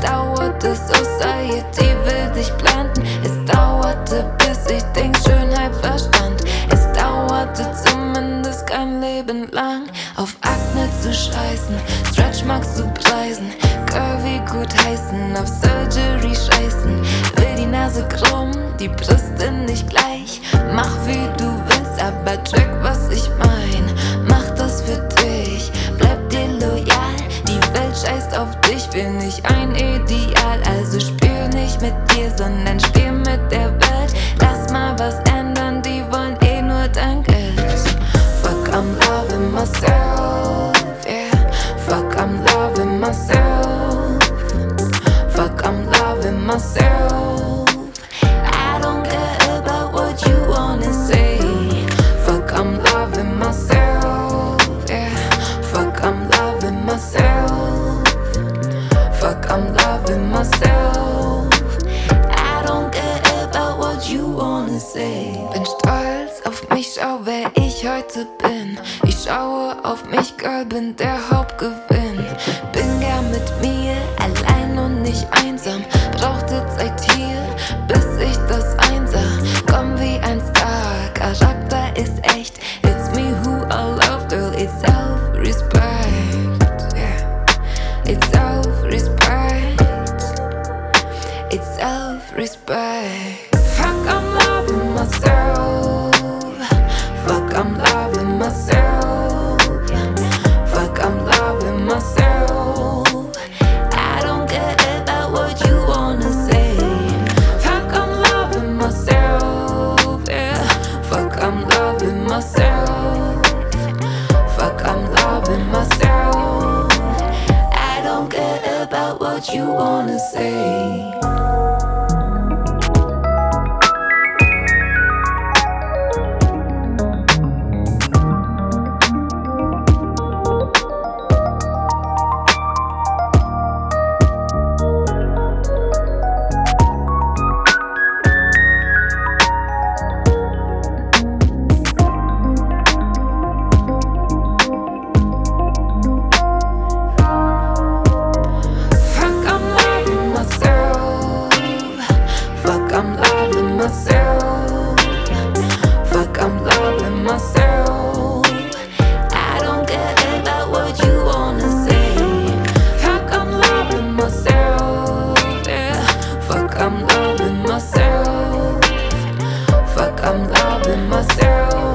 dauerte, Society will dich blenden. Es dauerte, bis ich Dings Schönheit verstand. Es dauerte zumindest kein Leben lang, auf Akne zu scheißen, Stretchmarks zu preisen, Curvy gut heißen, auf Surgery scheißen. Will die Nase krumm, die Brüste nicht gleich. Mach wie du willst, aber check, was ich mein. Mach das für dich, bleib dir loyal. Die Welt scheißt auf dich, will nicht ein Ideal. Also spiel nicht mit dir, sondern spiel mit der Welt. Lass mal was ändern, die wollen eh nur dein Geld. Fuck, I'm loving myself, yeah. Fuck, I'm loving myself. Fuck, I'm loving myself. I don't care about what you wanna say. Fuck, I'm loving myself, yeah. Fuck, I'm loving myself. Fuck, I'm loving myself. I don't care about what you wanna say. Bin stolz auf mich, schau wer ich heute bin. Ich schaue auf mich, Girl, bin der Hauptgewinn. Bin gern mit mir, allein und nicht einsam. Brauchte Zeit hier, bis ich das einsah. Komm wie ein Star, Charakter ist echt. It's me who I love, girl, it's self-respect, yeah. It's self-respect. It's self-respect. Fuck, I'm loving myself. Fuck, I'm loving myself. Fuck, I'm loving myself. I don't care about what you wanna say. Fuck, I'm loving myself, yeah. Fuck, I'm loving myself. Fuck, I'm loving myself. I don't care about what you wanna say. I'm loving myself. Fuck, I'm loving myself. I don't care about what you wanna say. Fuck, I'm loving myself, yeah. Fuck, I'm loving myself. Fuck, I'm loving myself.